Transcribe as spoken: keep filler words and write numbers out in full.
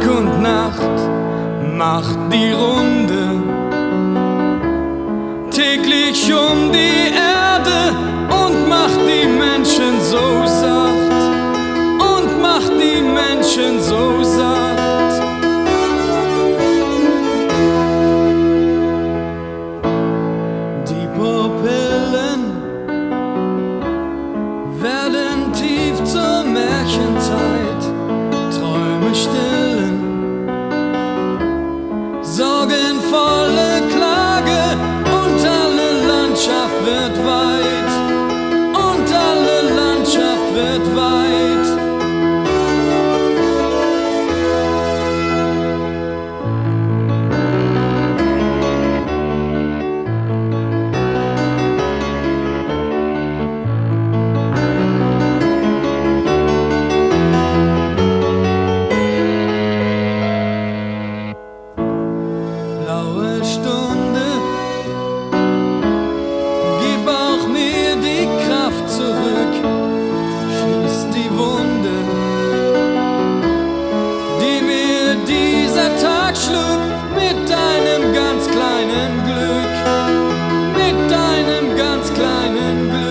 und Nacht macht die Runde, täglich um die Erde und macht die Menschen so satt, und macht die Menschen so satt. Die Pupillen werden tief zur Märchenzeit, Träume stillen, sorgenvolle Klage, und alle Landschaft wird weit, und alle Landschaft wird weit. Blaue Stunde, gib auch mir die Kraft zurück, schließ die Wunde, die mir dieser Tag schlug, mit deinem ganz kleinen Glück, mit deinem ganz kleinen Glück.